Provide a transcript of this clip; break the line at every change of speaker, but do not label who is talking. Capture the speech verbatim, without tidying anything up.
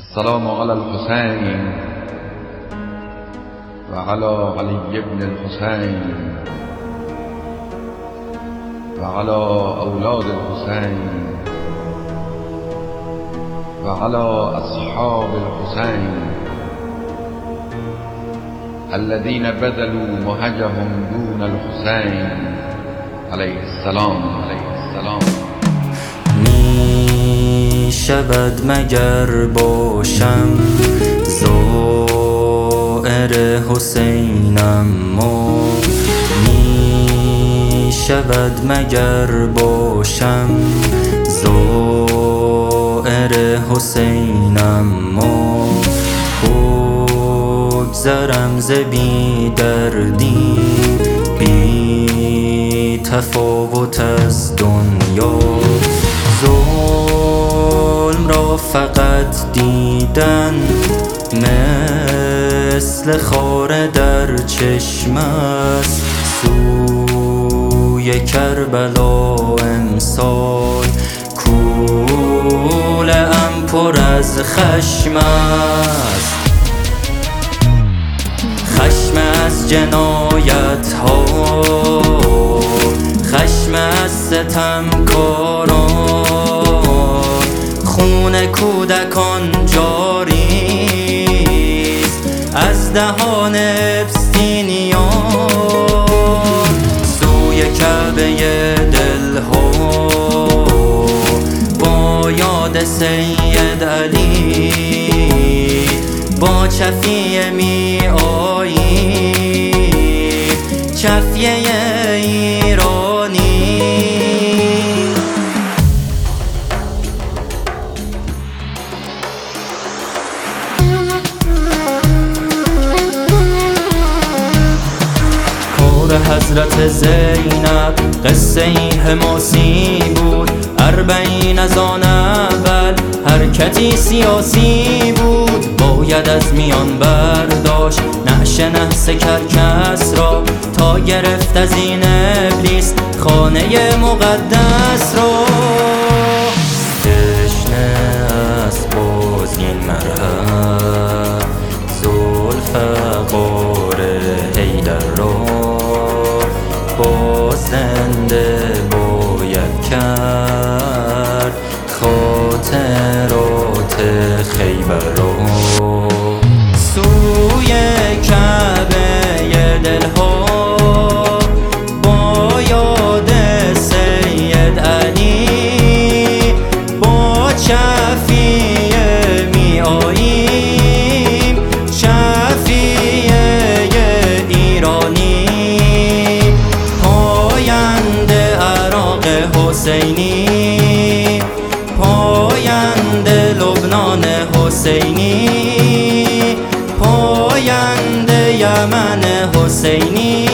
السلام على الحسين وعلى علي بن الحسين وعلى أولاد الحسين وعلى أصحاب الحسين الذين بذلوا مهجهم دون الحسين علیه السلام علیه السلام.
می شود مگر باشم زائر حسینم ما، می شود مگر باشم زائر حسینم ما، بگذرم ز بی دردی بی تفاوت از دنیا، ظلم را فقط دیدن مثل خاره در چشم است، سوی کربلا امسال کوله ام پر از خشم است، خشم از جنایت ها، خشم از ستمکاران، خون کودکان جاری از دهان ابستینیان، سوی کعبه دلها با یاد سید علی با چفیه می آیی، چفیه ایرانی. کار حضرت زینب قصه ای حماسی بود، اربعین از آن اول حرکتی سیاسی بود، باید از میان برداشت نعش نحس کرکس را، تا گرفت از این ابلیس خانه مقدس را، تشنه است باز این مرهم ذوالفقار حیدر را، باز زنده باید کرد خاطرات خیبر را، سوی کعبه دلها با یاد سید علی با چفیه می آییم، چفیه ایرانی، پاینده عراق حسینی، پاینده لبنان حسینی، پاینده یمن حسینی.